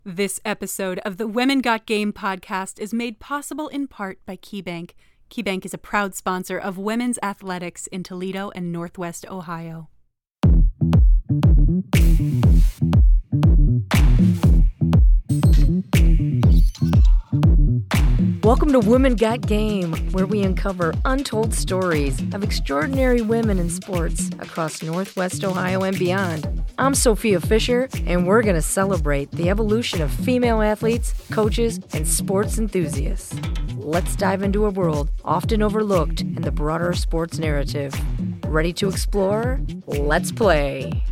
This episode of the Women Got Game podcast is made possible in part by KeyBank. KeyBank is a proud sponsor of women's athletics in Toledo and Northwest Ohio. Welcome to Women Got Game, where we uncover untold stories of extraordinary women in sports across Northwest Ohio and beyond. I'm Sophia Fisher, and we're going to celebrate the evolution of female athletes, coaches, and sports enthusiasts. Let's dive into a world often overlooked in the broader sports narrative. Ready to explore? Let's play.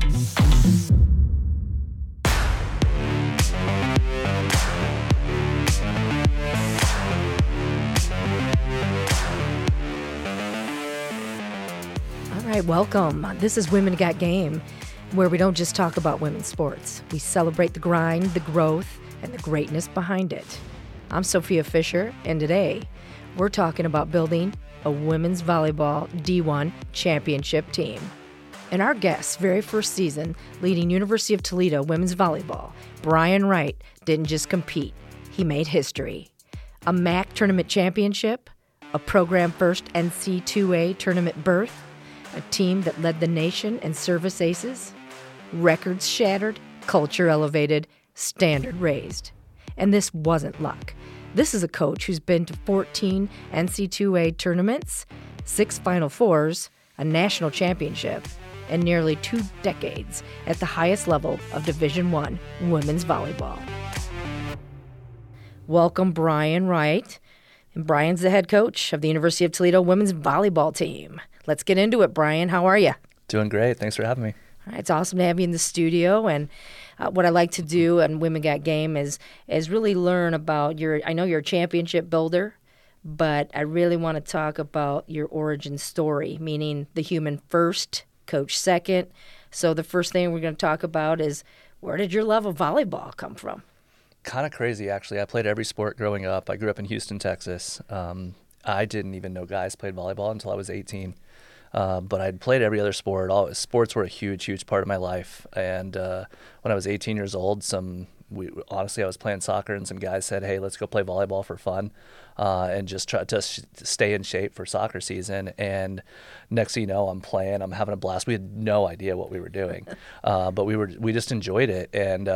All right, welcome. This is Women Got Game, where we don't just talk about women's sports. We celebrate the grind, the growth, and the greatness behind it. I'm Sophia Fisher, and today we're talking about building a women's volleyball D1 championship team. In our guest's very first season leading University of Toledo women's volleyball, Brian Wright didn't just compete, he made history. A MAC tournament championship, a program first NC2A tournament berth, a team that led the nation in service aces, records shattered, culture elevated, standard raised. And this wasn't luck. This is a coach who's been to 14 NC2A tournaments, 6 Final Fours, a national championship, and nearly 2 decades at the highest level of Division I women's volleyball. Welcome, Brian Wright. And Brian's the head coach of the University of Toledo women's volleyball team. Let's get into it, Brian. How are you? Doing great. Thanks for having me. All right, it's awesome to have you in the studio. And what I like to do on Women Got Game is really learn about I know you're a championship builder, but I really want to talk about your origin story, meaning the human first, coach second. So the first thing we're going to talk about is, where did your love of volleyball come from? Kind of crazy, actually. I played every sport growing up. I grew up in Houston, Texas. I didn't even know guys played volleyball until I was 18. But I'd played every other sport. Sports were a huge, huge part of my life. And when I was 18 years old, honestly, I was playing soccer, and some guys said, "Hey, let's go play volleyball for fun, and just try to stay in shape for soccer season." And next thing you know, I'm playing, I'm having a blast. We had no idea what we were doing, but we just enjoyed it. And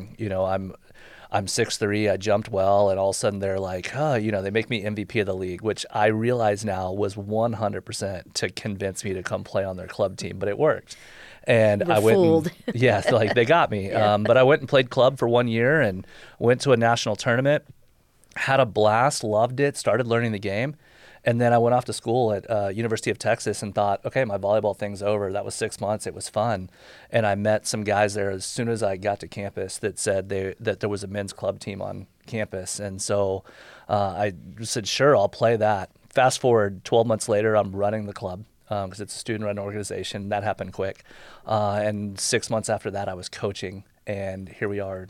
I'm 6'3", I jumped well, and all of a sudden they're like, they make me MVP of the league, which I realize now was 100% to convince me to come play on their club team, but it worked. And I went, fooled. They got me. Yeah. But I went and played club for 1 year and went to a national tournament, had a blast, loved it, started learning the game. And then I went off to school at University of Texas and thought, okay, my volleyball thing's over. That was 6 months. It was fun. And I met some guys there as soon as I got to campus that said that there was a men's club team on campus. And so I said, sure, I'll play that. Fast forward 12 months later, I'm running the club because it's a student-run organization. That happened quick. And 6 months after that, I was coaching. And here we are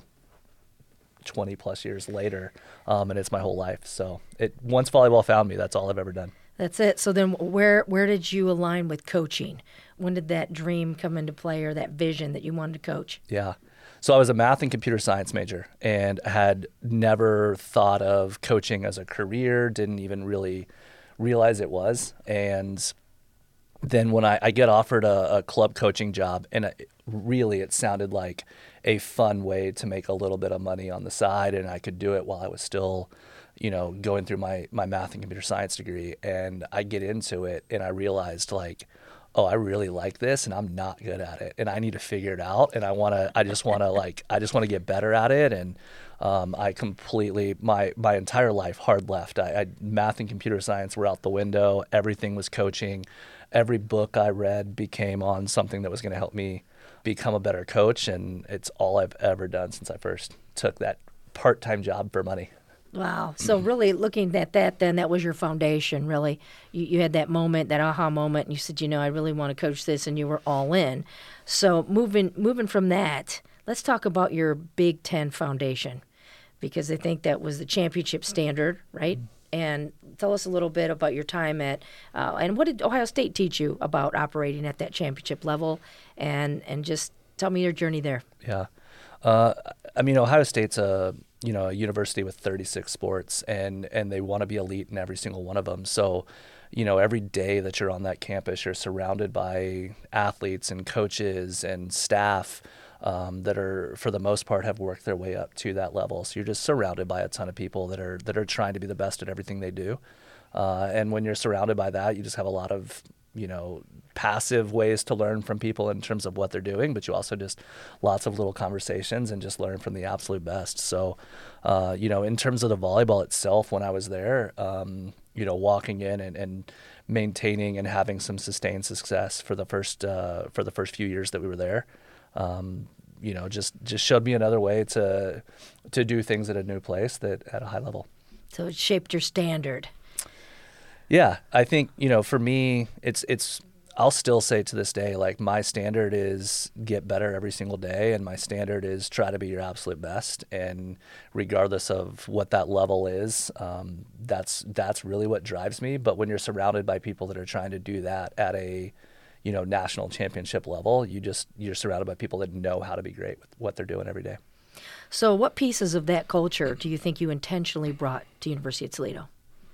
20 plus years later, and it's my whole life. So once volleyball found me, that's all I've ever done. That's it. So then where did you align with coaching? When did that dream come into play, or that vision that you wanted to coach? Yeah. So I was a math and computer science major and had never thought of coaching as a career, didn't even really realize it was. And then when I get offered a club coaching job, and it sounded like a fun way to make a little bit of money on the side, and I could do it while I was still, going through my math and computer science degree. And I get into it, and I realized I really like this, and I'm not good at it, and I need to figure it out, and I just want to get better at it. And I completely, my entire life, hard left. Math and computer science were out the window. Everything was coaching. Every book I read became on something that was going to help me become a better coach, and it's all I've ever done since I first took that part-time job for money. Wow. So really looking at that, then that was your foundation, really. You had that moment, that aha moment, and you said, I really want to coach this, and you were all in. So moving from that, let's talk about your Big Ten foundation, because I think that was the championship standard, right? And tell us a little bit about your time at, and what did Ohio State teach you about operating at that championship level, and just tell me your journey there. Yeah. I mean, Ohio State's a university with 36 sports, and they want to be elite in every single one of them. So, every day that you're on that campus, you're surrounded by athletes and coaches and staff that are, for the most part, have worked their way up to that level. So you're just surrounded by a ton of people that are trying to be the best at everything they do. And when you're surrounded by that, you just have a lot of passive ways to learn from people in terms of what they're doing, but you also just lots of little conversations and just learn from the absolute best. So, in terms of the volleyball itself, when I was there, walking in and maintaining and having some sustained success for the first few years that we were there, just showed me another way to do things at a new place that at a high level. So it shaped your standard. Yeah, I think, for me, it's I'll still say to this day, like, my standard is get better every single day, and my standard is try to be your absolute best. And regardless of what that level is, that's really what drives me. But when you're surrounded by people that are trying to do that at a national championship level, you're surrounded by people that know how to be great with what they're doing every day. So what pieces of that culture do you think you intentionally brought to University of Toledo?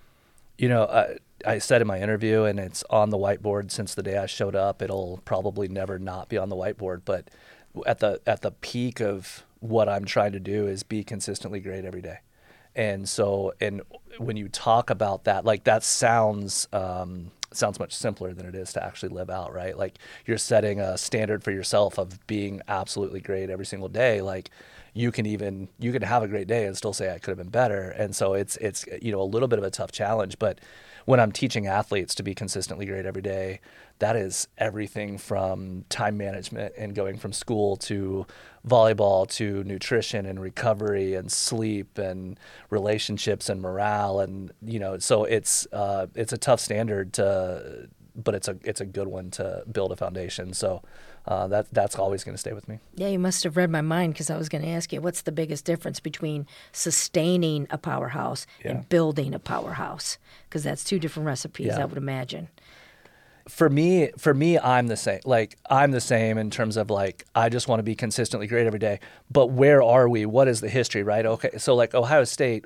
I said in my interview, and it's on the whiteboard since the day I showed up. It'll probably never not be on the whiteboard, but at the peak of what I'm trying to do is be consistently great every day. And so, and when you talk about that, like, that sounds much simpler than it is to actually live out, right? Like, you're setting a standard for yourself of being absolutely great every single day. Like, you can have a great day and still say I could have been better. And so it's a little bit of a tough challenge, but when I'm teaching athletes to be consistently great every day, that is everything from time management and going from school to volleyball to nutrition and recovery and sleep and relationships and morale. And, so it's a tough standard but it's a good one to build a foundation. So that's always going to stay with me. Yeah, you must have read my mind, because I was going to ask you, what's the biggest difference between sustaining a powerhouse and building a powerhouse? Because that's two different recipes, I would imagine. For me, I'm the same. Like, I'm the same in terms of, like, I just want to be consistently great every day. But where are we? What is the history, right? Okay, so like Ohio State,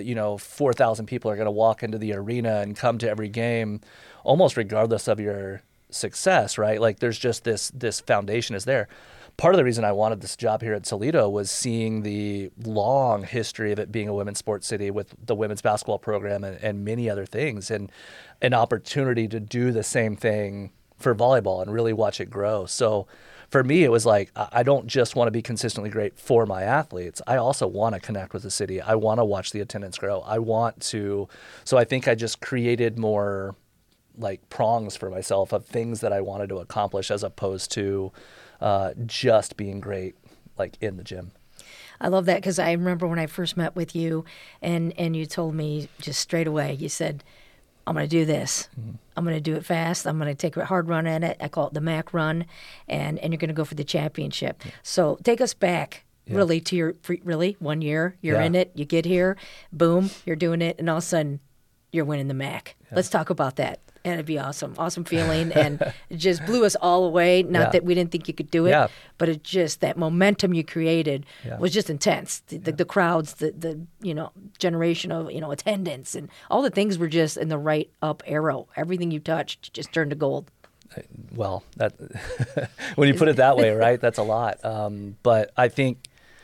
4,000 people are going to walk into the arena and come to every game, almost regardless of your success, right? Like, there's just this foundation is there. Part of the reason I wanted this job here at Toledo was seeing the long history of it being a women's sports city with the women's basketball program and many other things, and an opportunity to do the same thing for volleyball and really watch it grow. So for me, it was like, I don't just want to be consistently great for my athletes. I also want to connect with the city. I want to watch the attendance grow. So I think I just created more, like, prongs for myself of things that I wanted to accomplish, as opposed to just being great, like, in the gym. I love that, because I remember when I first met with you, and you told me just straight away, you said, I'm going to do this. Mm-hmm. I'm going to do it fast. I'm going to take a hard run at it. I call it the MAC run, and you're going to go for the championship. Yeah. So take us back really to your 1 year. You're in it. You get here. Boom. You're doing it. And all of a sudden, you're winning the MAC. Yeah. Let's talk about that. And it'd be awesome. Awesome feeling. And it just blew us all away. Not that we didn't think you could do it, but it just, that momentum you created was just intense. The crowds, the generation of, attendance, and all the things were just in the right up arrow. Everything you touched just turned to gold. Well, that when you put it that way, right, that's a lot. But I think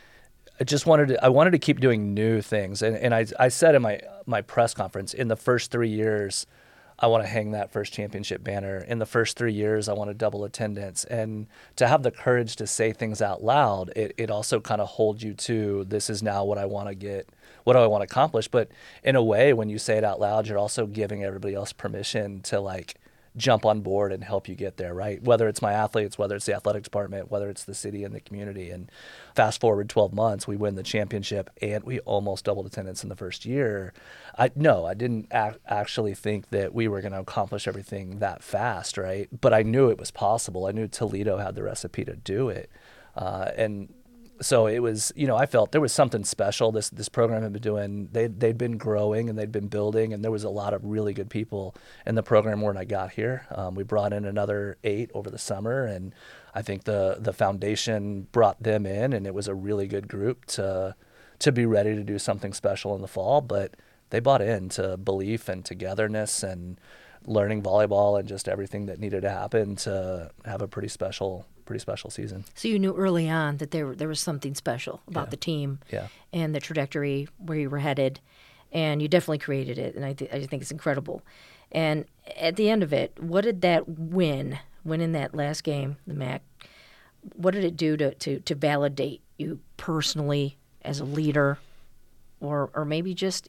I wanted to keep doing new things. And I said in my press conference, in the first 3 years, I want to hang that first championship banner. In the first 3 years, I want to double attendance. And to have the courage to say things out loud, it also kind of holds you to, this is now what I want to get, what do I want to accomplish? But in a way, when you say it out loud, you're also giving everybody else permission to, like, jump on board and help you get there, right? Whether it's my athletes, whether it's the athletic department, whether it's the city and the community. And fast forward 12 months, we win the championship, and we almost doubled attendance in the first year. I didn't actually think that we were going to accomplish everything that fast, right? But I knew it was possible. I knew Toledo had the recipe to do it. And So it was, I felt there was something special. This program had been doing. They'd been growing and they'd been building, and there was a lot of really good people in the program when I got here. We brought in another 8 over the summer, and I think the foundation brought them in, and it was a really good group to be ready to do something special in the fall. But they bought into belief and togetherness and learning volleyball and just everything that needed to happen to have a pretty special season. So you knew early on that there was something special about the team and the trajectory where you were headed, and you definitely created it, and I think it's incredible. And at the end of it, what did that win in that last game, the MAC, what did it do to validate you personally as a leader, or maybe just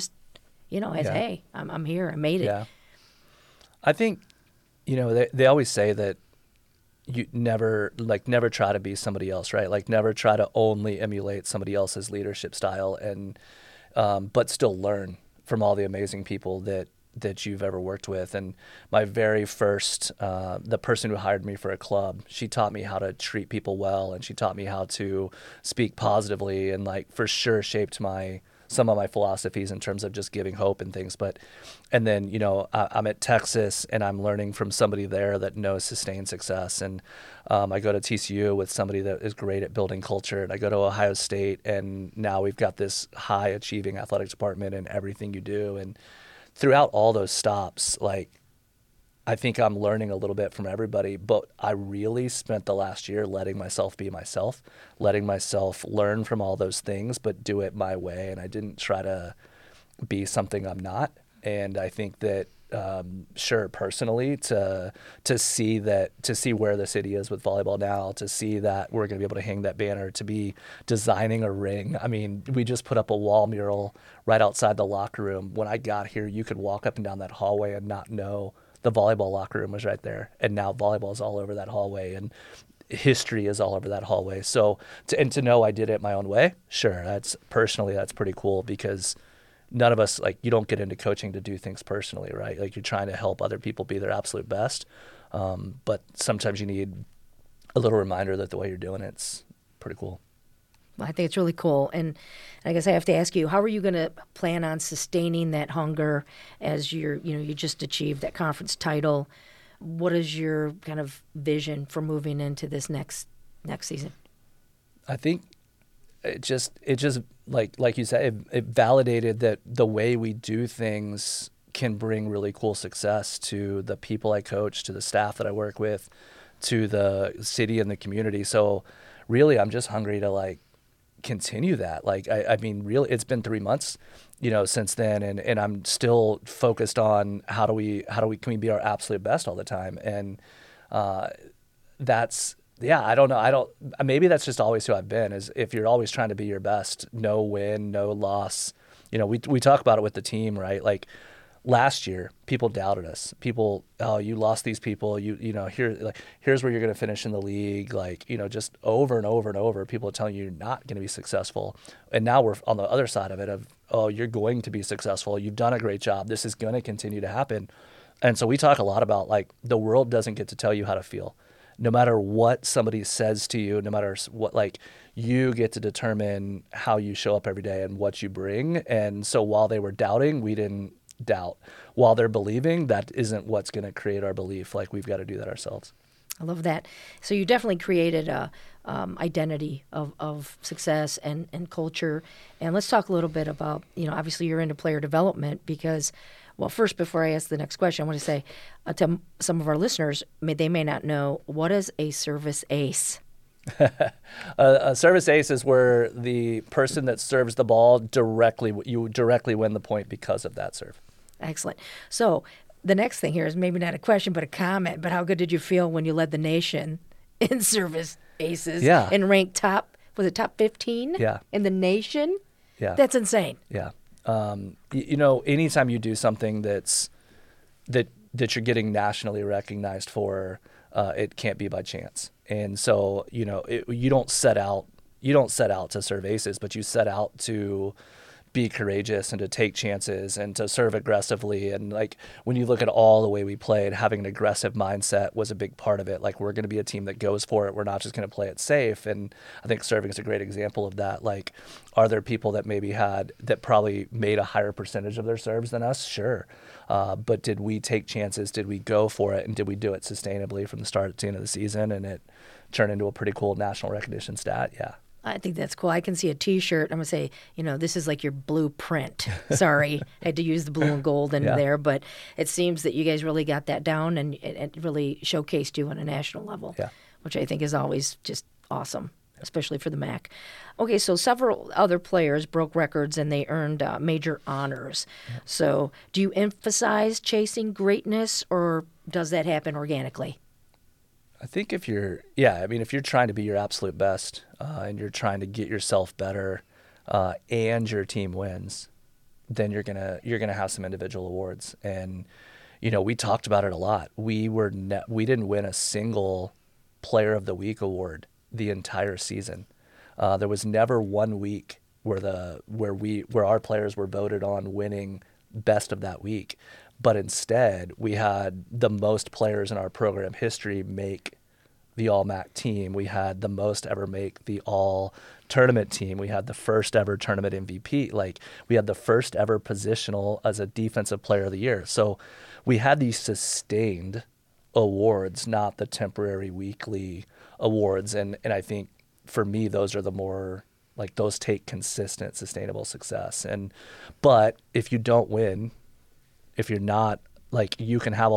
hey, I'm here, I made it. Yeah. I think, they always say that you never try to be somebody else, right? Like never try to only emulate somebody else's leadership style, and but still learn from all the amazing people that you've ever worked with. And my very first, the person who hired me for a club, she taught me how to treat people well, and she taught me how to speak positively, and for sure shaped some of my philosophies in terms of just giving hope and things. And then, I'm at Texas and I'm learning from somebody there that knows sustained success. And I go to TCU with somebody that is great at building culture. And I go to Ohio State, and now we've got this high achieving athletic department in everything you do. And throughout all those stops, I think I'm learning a little bit from everybody, but I really spent the last year letting myself be myself, letting myself learn from all those things, but do it my way. And I didn't try to be something I'm not. And I think that, personally, to see where the city is with volleyball now, to see that we're going to be able to hang that banner, to be designing a ring. I mean, we just put up a wall mural right outside the locker room. When I got here, you could walk up and down that hallway and not know the volleyball locker room was right there. And now volleyball is all over that hallway, and history is all over that hallway. So to know I did it my own way, sure, that's pretty cool, because none of us, you don't get into coaching to do things personally, right? You're trying to help other people be their absolute best. But sometimes you need a little reminder that the way you're doing it's pretty cool. I think it's really cool. And I guess I have to ask you, how are you going to plan on sustaining that hunger as you just achieved that conference title? What is your kind of vision for moving into this next season? I think it just like you said, it validated that the way we do things can bring really cool success to the people I coach, to the staff that I work with, to the city and the community. So really, I'm just hungry to continue that. I mean, really, it's been 3 months, since then, and I'm still focused on how can we be our absolute best all the time. And I don't know. Maybe that's just always who I've been, is if you're always trying to be your best, no win, no loss. We talk about it with the team, right? Last year, people doubted us. People, you lost these people. Here's where you're going to finish in the league. Just over and over and over, people are telling you you're not going to be successful. And now we're on the other side of it you're going to be successful. You've done a great job. This is going to continue to happen. And so we talk a lot about the world doesn't get to tell you how to feel. No matter what somebody says to you, no matter what, you get to determine how you show up every day and what you bring. And so while they were doubting, we didn't doubt. While they're believing, that isn't what's going to create our belief. We've got to do that ourselves. I love that. So you definitely created a identity of success and culture. And let's talk a little bit about, obviously you're into player development because, well, first, before I ask the next question, I want to say to some of our listeners, they may not know, what is a service ace? A service ace is where the person that serves the ball you directly win the point because of that serve. Excellent. So the next thing here is maybe not a question, but a comment. But how good did you feel when you led the nation in service aces and ranked top 15 in the nation? Yeah. That's insane. Yeah. Anytime you do something that you're getting nationally recognized for, it can't be by chance. And so, you don't set out to serve aces, but you set out to be courageous and to take chances and to serve aggressively. And like when you look at all the way we played, having an aggressive mindset was a big part of it. Like we're going to be a team that goes for it. We're not just going to play it safe. And I think serving is a great example of that. Like, are there people that maybe that probably made a higher percentage of their serves than us? Sure. But did we take chances? Did we go for it? And did we do it sustainably from the start to the end of the season? And it turned into a pretty cool national recognition stat. Yeah. I think that's cool. I can see a T-shirt. I'm going to say, this is like your blueprint. Sorry, I had to use the blue and gold in there, but it seems that you guys really got that down and it really showcased you on a national level, which I think is always just awesome, especially for the MAC. Okay, so several other players broke records and they earned major honors. So do you emphasize chasing greatness or does that happen organically? I think if you're trying to be your absolute best and you're trying to get yourself better and your team wins, then you're gonna have some individual awards. And we talked about it a lot. We didn't win a single Player of the Week award the entire season. There was never one week where our players were voted on winning best of that week. But instead, we had the most players in our program history make the All-MAC team. We had the most ever make the All-Tournament team. We had the first ever tournament MVP. Like, we had the first ever positional as a Defensive Player of the Year. So we had these sustained awards, not the temporary weekly awards. And I think for me, those are the more, like, those take consistent, sustainable success. But if you don't win, if you're not, like, you can have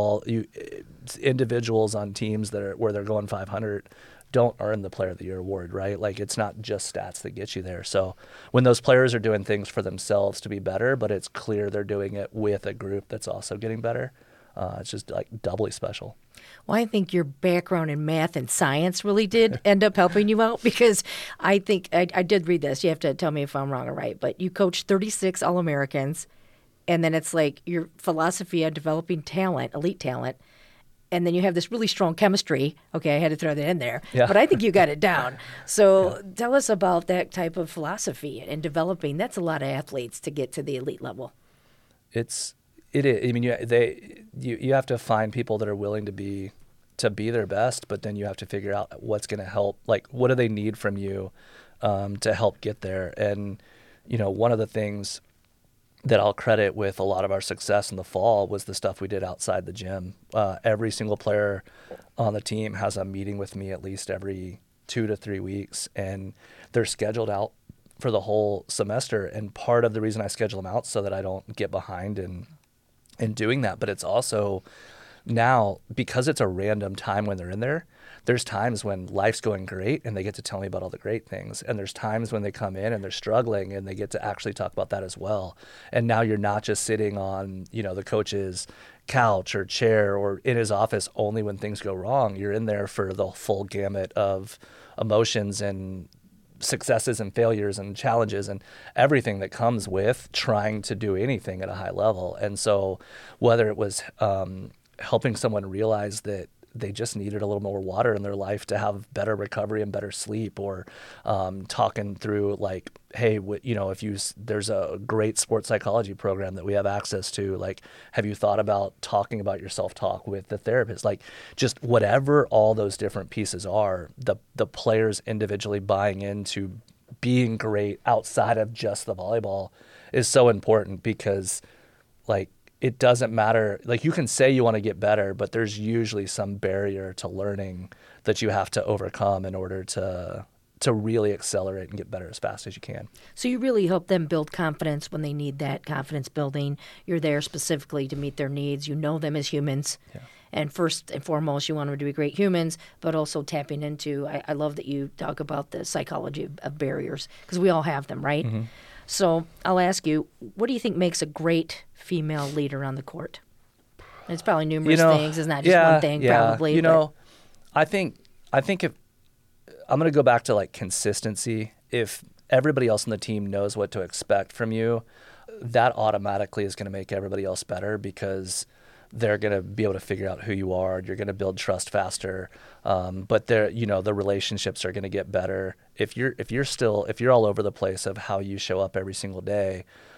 individuals on teams where they're going 500 don't earn the Player of the Year award, right? Like, it's not just stats that get you there. So when those players are doing things for themselves to be better, but it's clear they're doing it with a group that's also getting better, it's just like doubly special. Well, I think your background in math and science really did end up helping you out because I think I did read this. You have to tell me if I'm wrong or right, but you coached 36 All-Americans. And then it's like your philosophy on developing talent, elite talent. And then you have this really strong chemistry. Okay, I had to throw that in there. Yeah. But I think you got it down. So tell us about that type of philosophy and developing. That's a lot of athletes to get to the elite level. It is. I mean, you have to find people that are willing to be their best, but then you have to figure out what's going to help. Like, what do they need from you to help get there? And, one of the things that I'll credit with a lot of our success in the fall was the stuff we did outside the gym. Every single player on the team has a meeting with me at least every 2 to 3 weeks, and they're scheduled out for the whole semester. And part of the reason I schedule them out so that I don't get behind in doing that, but it's also now because it's a random time when they're in there. There's times when life's going great and they get to tell me about all the great things. And there's times when they come in and they're struggling and they get to actually talk about that as well. And now you're not just sitting on, the coach's couch or chair or in his office only when things go wrong. You're in there for the full gamut of emotions and successes and failures and challenges and everything that comes with trying to do anything at a high level. And so whether it was helping someone realize that they just needed a little more water in their life to have better recovery and better sleep, or talking through like, hey, there's a great sports psychology program that we have access to. Like, have you thought about talking about your self-talk with the therapist? Like, just whatever all those different pieces are, the players individually buying into being great outside of just the volleyball is so important because, like, it doesn't matter. Like, you can say you want to get better, but there's usually some barrier to learning that you have to overcome in order to really accelerate and get better as fast as you can. So you really help them build confidence when they need that confidence building. You're there specifically to meet their needs. You know them as humans. Yeah. And first and foremost, you want them to be great humans, but also tapping into, I love that you talk about the psychology of barriers, because we all have them, right? Mm-hmm. So I'll ask you, what do you think makes a great female leader on the court? It's probably numerous things. It's not just one thing, probably. I think if I'm going to go back to like consistency. If everybody else on the team knows what to expect from you, that automatically is going to make everybody else better because they're going to be able to figure out who you are. You're going to build trust faster. But the relationships are going to get better. If you're all over the place of how you show up every single day,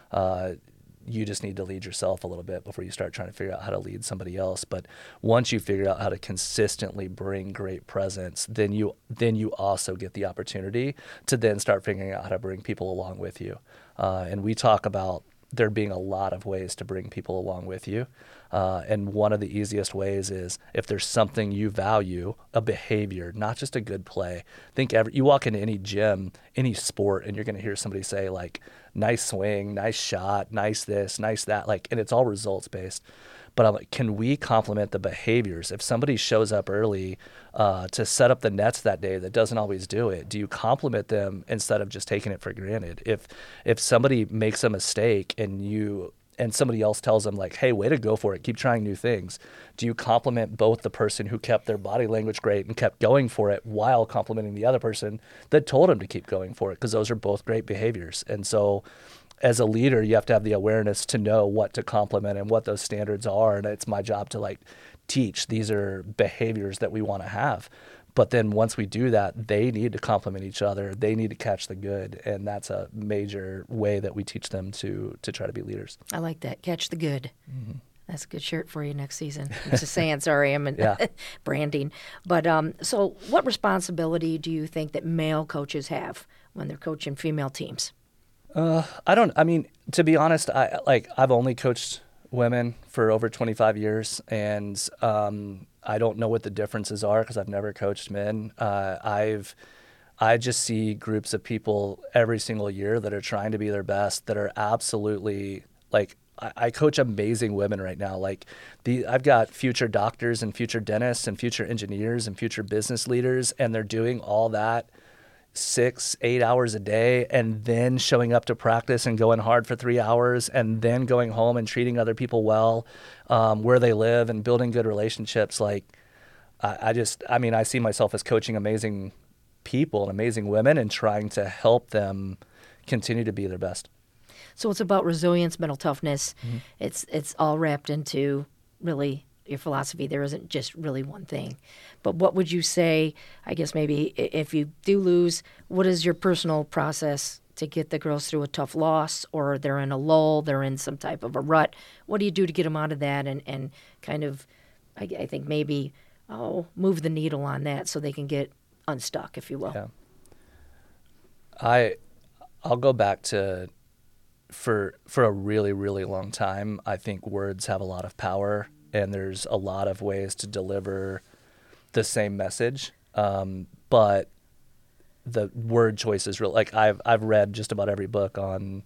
You just need to lead yourself a little bit before you start trying to figure out how to lead somebody else. But once you figure out how to consistently bring great presence, then you also get the opportunity to then start figuring out how to bring people along with you. And we talk about there being a lot of ways to bring people along with you. And one of the easiest ways is if there's something you value, a behavior, not just a good play. You walk into any gym, any sport, and you're going to hear somebody say like, nice swing, nice shot, nice this, nice that, like, and it's all results based. But I'm like, can we complement the behaviors? If somebody shows up early to set up the nets that day that doesn't always do it, do you compliment them instead of just taking it for granted? If somebody makes a mistake and somebody else tells them like, hey, way to go for it, keep trying new things, do you compliment both the person who kept their body language great and kept going for it while complimenting the other person that told them to keep going for it? Because those are both great behaviors. And so as a leader, you have to have the awareness to know what to compliment and what those standards are. And it's my job to like teach these are behaviors that we want to have. But then once we do that, they need to complement each other. They need to catch the good. And that's a major way that we teach them to try to be leaders. I like that. Catch the good. Mm-hmm. That's a good shirt for you next season. I'm just saying, sorry, I'm in branding. But so what responsibility do you think that male coaches have when they're coaching female teams? I mean, to be honest, I've only coached women for over 25 years, and I don't know what the differences are because I've never coached men. I just see groups of people every single year that are trying to be their best, that are absolutely like, I coach amazing women right now. Like I've got future doctors and future dentists and future engineers and future business leaders, and they're doing all that 6-8 hours a day, and then showing up to practice and going hard for 3 hours, and then going home and treating other people well where they live and building good relationships. Like I see myself as coaching amazing people and amazing women and trying to help them continue to be their best. So it's about resilience, mental toughness. Mm-hmm. It's all wrapped into really your philosophy. There isn't just really one thing. But what would you say, I guess maybe if you do lose, what is your personal process to get the girls through a tough loss, or they're in a lull, they're in some type of a rut? What do you do to get them out of that and kind of, I think maybe, move the needle on that so they can get unstuck, if you will? Yeah. I'll go back to, for a really, really long time, I think words have a lot of power. And there's a lot of ways to deliver the same message, but the word choice is real. Like I've read just about every book on,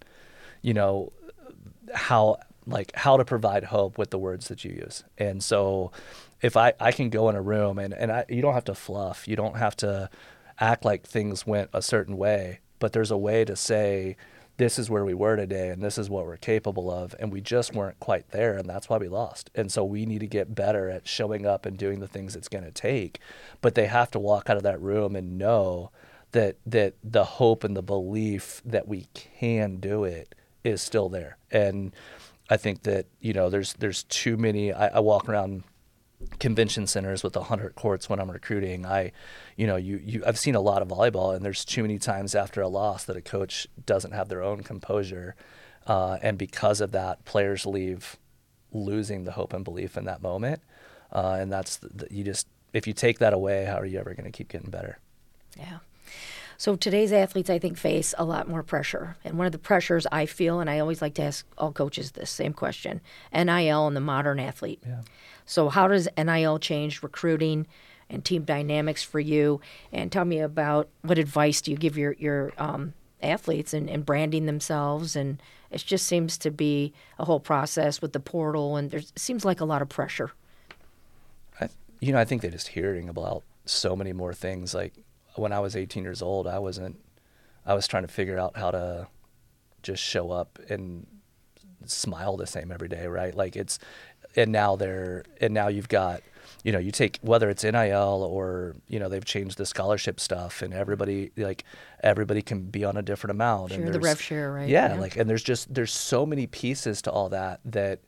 how to provide hope with the words that you use. And so, if I can go in a room and you don't have to fluff, you don't have to act like things went a certain way, but there's a way to say, this is where we were today and this is what we're capable of, and we just weren't quite there, and that's why we lost. And so we need to get better at showing up and doing the things it's going to take. But they have to walk out of that room and know that the hope and the belief that we can do it is still there. And I think that there's too many. I walk around convention centers with 100 courts when I'm recruiting. I've seen a lot of volleyball, and there's too many times after a loss that a coach doesn't have their own composure, and because of that, players leave losing the hope and belief in that moment. And that's if you take that away, how are you ever going to keep getting better? Yeah. So today's athletes, I think, face a lot more pressure. And one of the pressures I feel, and I always like to ask all coaches this same question, NIL and the modern athlete. Yeah. So how does NIL change recruiting and team dynamics for you? And tell me about what advice do you give your athletes in branding themselves? And it just seems to be a whole process with the portal, and it seems like a lot of pressure. I think they're just hearing about so many more things. Like when I was 18 years old, I was trying to figure out how to just show up and smile the same every day, right? Like and now you've got, you take, whether it's NIL or, they've changed the scholarship stuff, and everybody can be on a different amount. Sure, and the rev share, right? Yeah, and there's so many pieces to all that,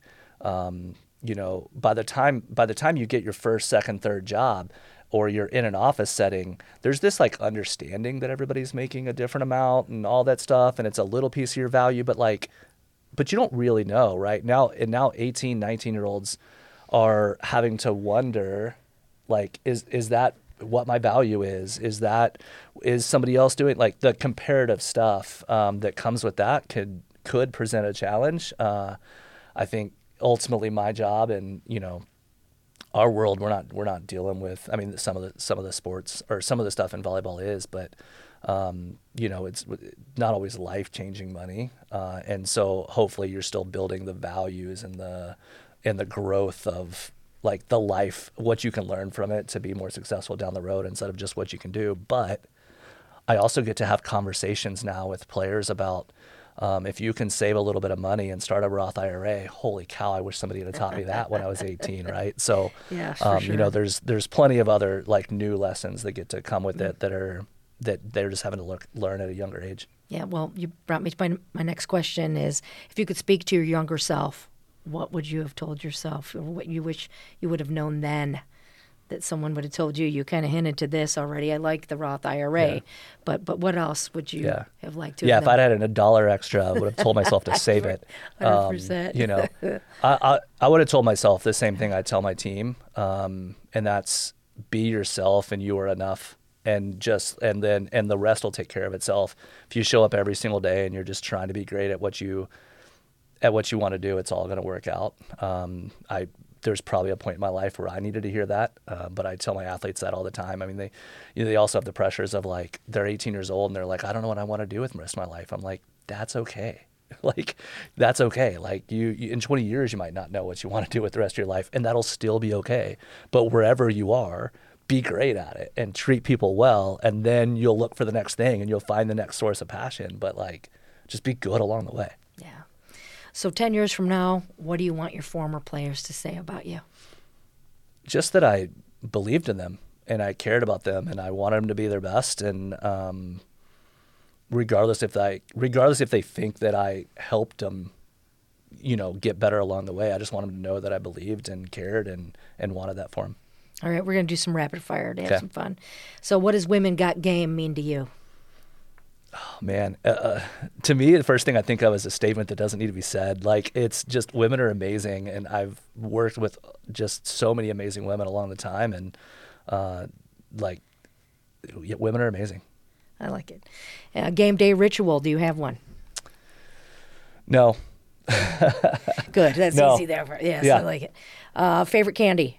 by the time you get your first, second, third job, or you're in an office setting, there's this like understanding that everybody's making a different amount and all that stuff, and it's a little piece of your value, but like but you don't really know, right? Now 18, 19-year-olds are having to wonder, like, is that what my value is? Is somebody else doing, like, the comparative stuff that comes with that could present a challenge. I think ultimately my job and, our world, we're not dealing with, I mean, some of the sports or some of the stuff in volleyball is, but it's not always life-changing money. And so hopefully you're still building the values and the growth of, like, the life, what you can learn from it to be more successful down the road instead of just what you can do. But I also get to have conversations now with players about if you can save a little bit of money and start a Roth IRA, holy cow, I wish somebody had taught me that when I was 18, right? So, yeah, for sure. There's plenty of other, like, new lessons that get to come with it that they're just having to learn at a younger age. Yeah, well, you brought me to my next question is, if you could speak to your younger self, what would you have told yourself, or what you wish you would have known then that someone would have told you? You kind of hinted to this already. I like the Roth IRA, but what else would you have liked to have if I'd had $1 extra, I would have told myself to save it. 100%. I would have told myself the same thing I tell my team, and that's be yourself and you are enough. And the rest will take care of itself. If you show up every single day and you're just trying to be great at what you want to do, it's all going to work out. There's probably a point in my life where I needed to hear that, but I tell my athletes that all the time. I mean, they also have the pressures of, like, they're 18 years old and they're like, I don't know what I want to do with the rest of my life. I'm like, that's okay. Like, that's okay. Like, you in 20 years, you might not know what you want to do with the rest of your life, and that'll still be okay. But wherever you are, be great at it and treat people well, and then you'll look for the next thing and you'll find the next source of passion. But, like, just be good along the way. Yeah. So 10 years from now, what do you want your former players to say about you? Just that I believed in them and I cared about them and I wanted them to be their best. And regardless if they think that I helped them, get better along the way, I just want them to know that I believed and cared and wanted that for them. All right, we're going to do some rapid fire to have Okay. some fun. So what does Women Got Game mean to you? Oh, man, to me, the first thing I think of is a statement that doesn't need to be said. Like, it's just, women are amazing, and I've worked with just so many amazing women along the time, and women are amazing. I like it. Game day ritual, do you have one? No. Good, that's No. easy there. Yes, Yeah. I like it. Favorite candy?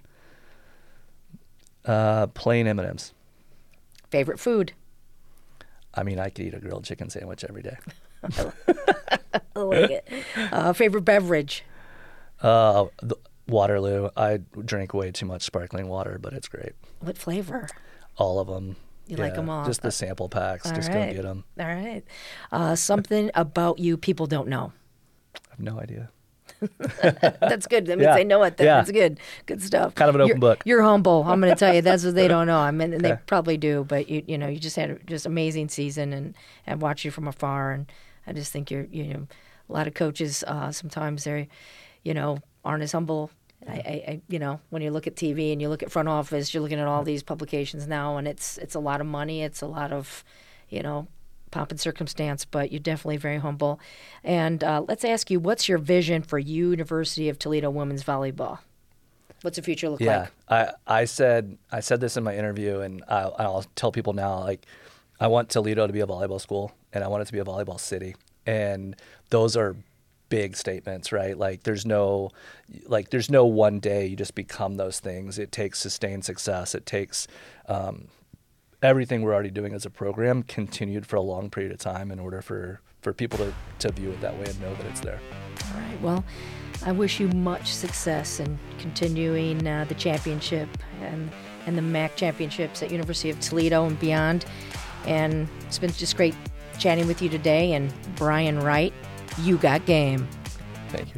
Plain M&Ms. Favorite food? I mean, I could eat a grilled chicken sandwich every day. I like it. Favorite beverage? Waterloo. I drink way too much sparkling water, but it's great. What flavor? All of them. You like them all? Just the sample packs. All Just right. go get them. All right. Something about you people don't know. I have no idea. That's good. That means Yeah. they know it then. Yeah. That's good. Good stuff. Kind of an open book. You're humble. I'm going to tell you. That's what they don't know. I mean, and they Okay. probably do, but you just had a amazing season, and I've watched you from afar, and I just think you're a lot of coaches sometimes they're aren't as humble. I when you look at TV and you look at front office, you're looking at all these publications now, and it's a lot of money. It's a lot of pomp and circumstance, but you're definitely very humble. And let's ask you, what's your vision for University of Toledo women's volleyball? What's the future look like? Yeah, I said this in my interview, and I'll tell people now, like, I want Toledo to be a volleyball school, and I want it to be a volleyball city. And those are big statements, right? Like, there's no one day you just become those things. It takes sustained success. It takes everything we're already doing as a program continued for a long period of time in order for people to view it that way and know that it's there. All right. Well, I wish you much success in continuing the championship and the MAC championships at University of Toledo and beyond. And it's been just great chatting with you today. And Brian Wright, you got game. Thank you.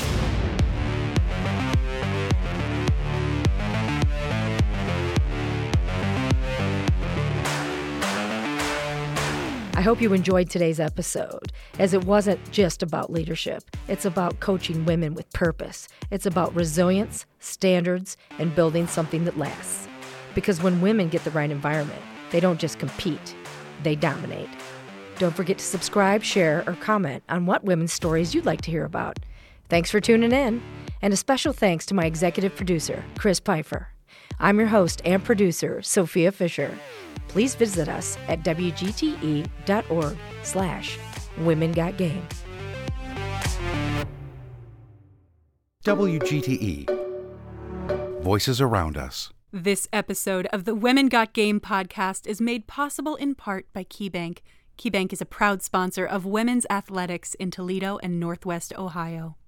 I hope you enjoyed today's episode, as it wasn't just about leadership. It's about coaching women with purpose. It's about resilience, standards, and building something that lasts. Because when women get the right environment, they don't just compete, they dominate. Don't forget to subscribe, share, or comment on what women's stories you'd like to hear about. Thanks for tuning in, and a special thanks to my executive producer, Chris Pfeiffer. I'm your host and producer, Sophia Fisher. Please visit us at wgte.org/WomenGotGame. WGTE. Voices around us. This episode of the Women Got Game podcast is made possible in part by KeyBank. KeyBank is a proud sponsor of women's athletics in Toledo and Northwest Ohio.